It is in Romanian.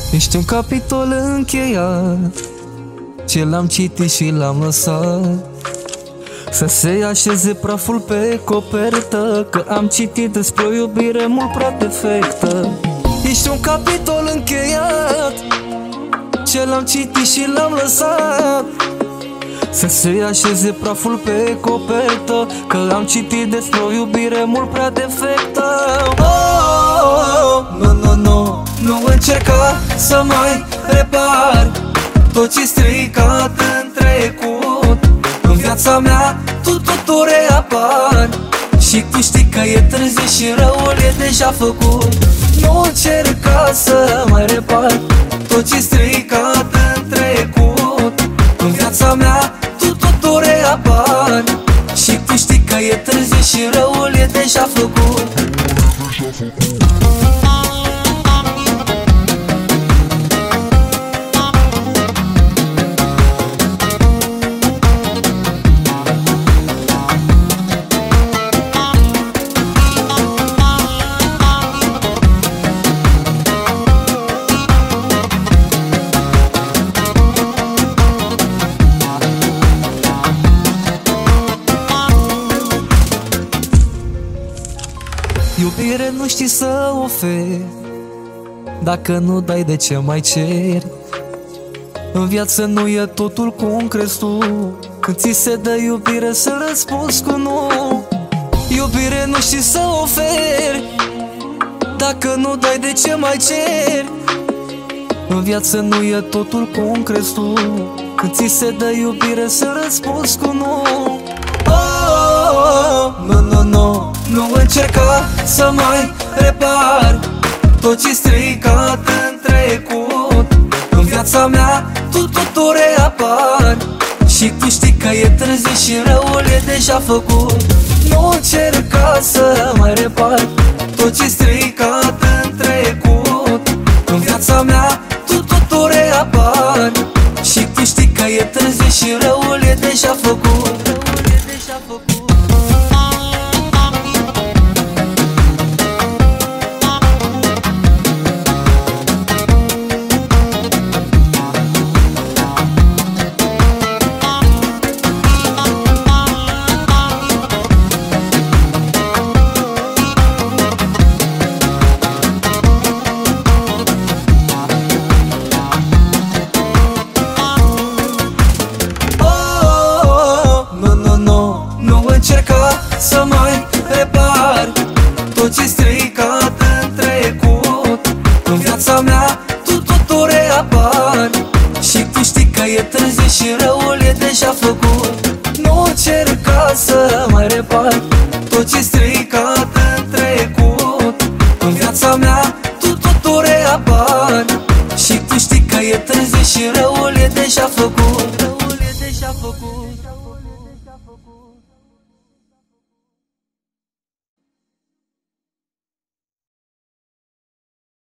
Ești un capitol încheiat, ce l-am citit și l-am lăsat să se așeze praful pe copertă, că am citit despre o iubire mult prea defectă. Ești un capitol încheiat, ce l-am citit și l-am lăsat să se așeze praful pe copertă, că am citit despre o iubire mult prea defectă. Nu încerca să mai repar tot ce stricat în trecut. În viața mea tu reapar și tu știi că e târziu și răul e deja făcut. Nu încerca să mai repar tot ce stricat în trecut. În viața mea tu reapar și tu știi că e târziu și răul e deja făcut. Iubire nu știi să oferi, dacă nu dai de ce mai ceri. În viață nu e totul cum crezi tu, când ți se dă iubire să răspunzi cu nu. Iubire nu știi să oferi, dacă nu dai de ce mai ceri. În viață nu e totul cum crezi tu, când ți se dă iubire să răspunzi cu nu. Nu încerca să mai repar tot ce stricat în trecut. În viața mea tu reapar și tu știi că e târziu și răul e deja făcut. Nu încerca să mai repar tot ce stricat în trecut. În viața mea tu reapar și tu știi că e târziu și răul e deja făcut. Încerca să mai repar tot ce stricat în trecut. În viața mea tu reapar și tu știi că e târziu și răul e deja făcut. Nu încerca să mai repar tot ce stricat în trecut. În viața mea tu reapar și tu știi că e târziu și răul e deja făcut. Răul e deja făcut.